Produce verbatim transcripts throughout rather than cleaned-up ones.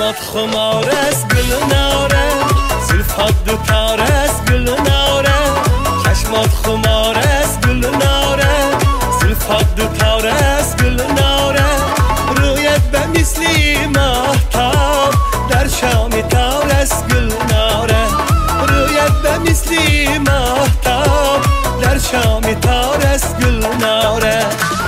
چشمات خمار است گل ناره، زلفات دوتار است گل ناره. چشمات خمار است گل ناره، زلفات دوتار است گل ناره. رویت به مثلی ماهتاب در شام تار است گل ناره. رویت به مثلی ماهتاب در شام تار است گل ناره.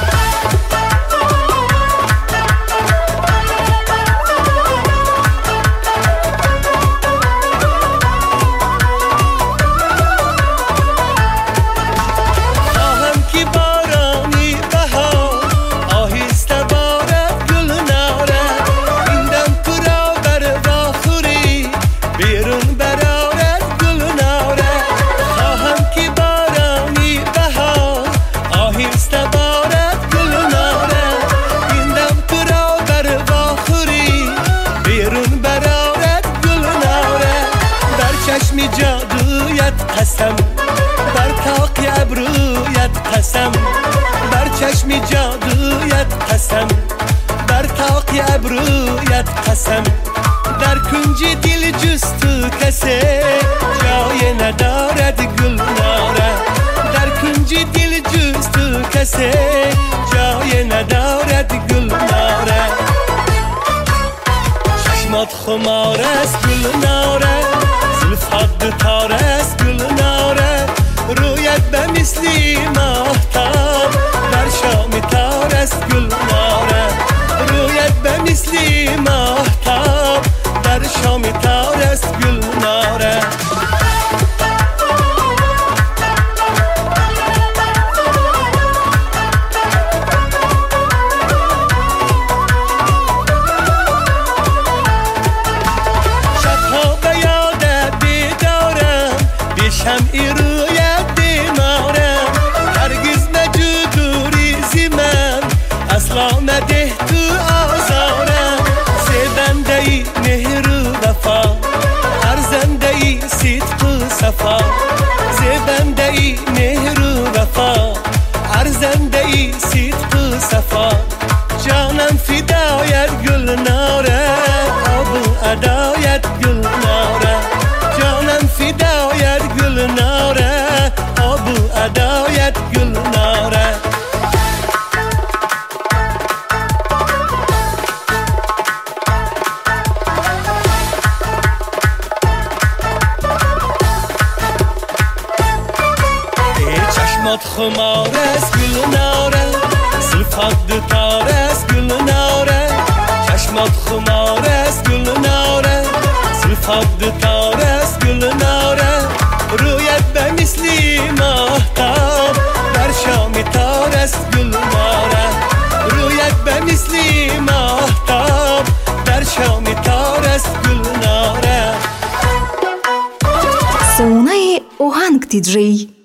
چشمی جادویت قسم بر تاقی ابرویت قسم، بر چشمی جادویت قسم بر تاقی ابرویت قسم. در کنج دل جستو کسی جای ندارد گل ناره. در کنج دل جستو کسی جای ندارد گل ناره. چشمات خمار است گل ناره، زلفات دوتار است گل ناره. رویت به مثلی ماهتاب در شام تار است گل ناره. رویت به مثلی ماهتاب در شام تار است گل ناره. شمعی رویت بیمارم، هرگز نجوری زی من، اصلا نده تو آزارم. زیبنده ای مهر و وفا، ارزنده ای صدق و صفا. زیبنده ای مهر و وفا، ارزنده ای صدق و صفا. جانم فدایت گل ناره، آب و ادایت گل ناره. جانم فدایت گل ناره، آب و ادایت گل ناره. ای چشمات خمار است گل ناره، زلفات دوتار است گل ناره. چشمات خمار است گل ناره، زلفات دوتار است گل ناره. رویت به مثلی ماهتاب در شام تار است گل ناره. رویت به مثلی ماهتاب در شام تار است گل ناره. Солунае оҳанг диджей.